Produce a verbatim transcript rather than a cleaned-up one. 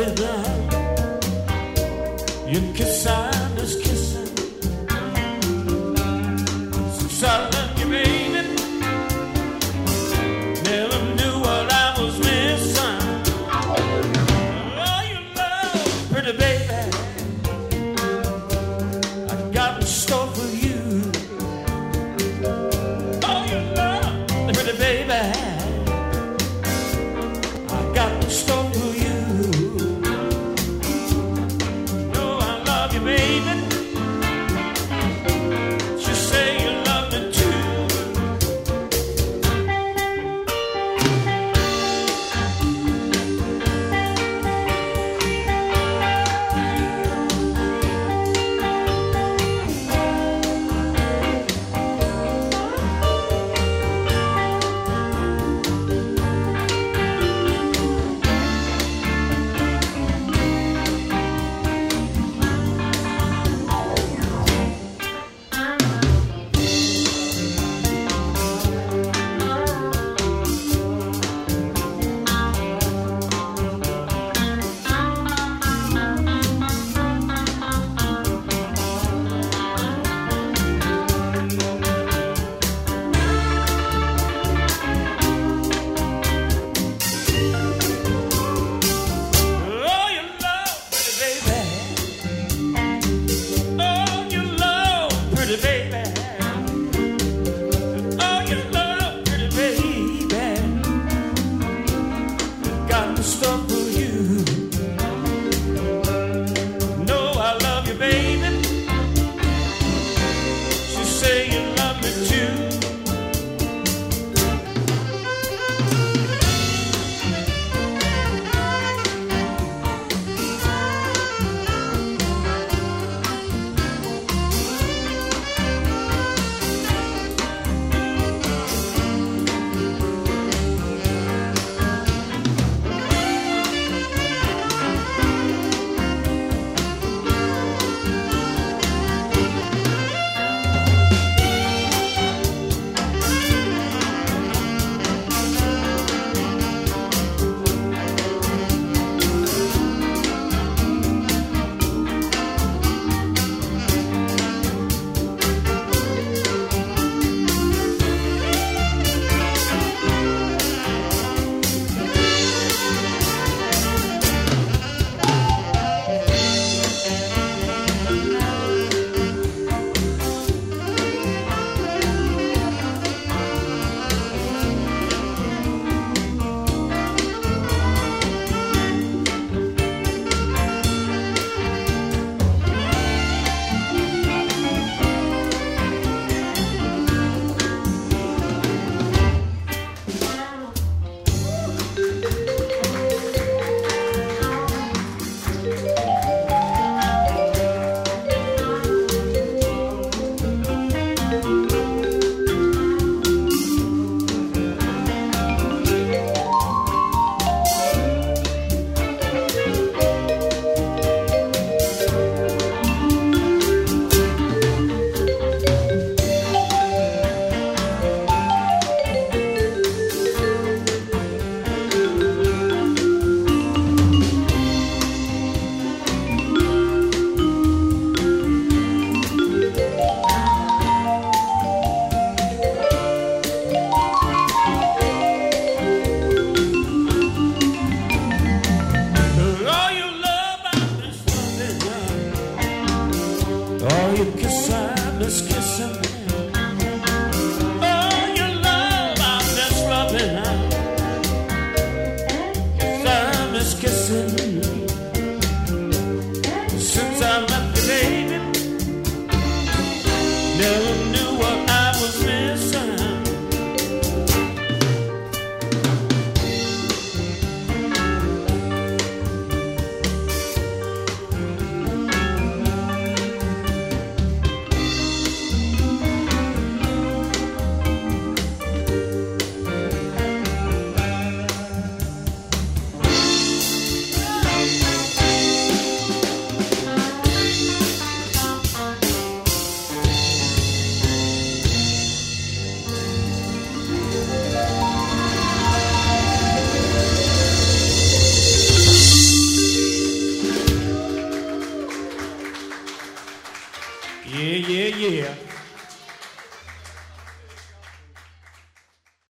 without your kiss. I miss kissing. Since I left you, baby, never knew what I was missing. Oh, you love, pretty baby, I got in store for you. Oh, you love, pretty baby, I got in store for you. No, I love you, baby. Just say you love me too. Oh, you love, pretty baby. Oh, you love, pretty baby. Oh, you love, pretty baby. Got the stuff for you. No, I love you, baby. She say you love me too. Oh, you love, I miss loving you. Oh, you kiss, I miss kissing. Oh, you love, I miss loving you. Kiss, I miss kissing. Since I left you, baby, never knew what I was missing. Yeah, yeah, yeah.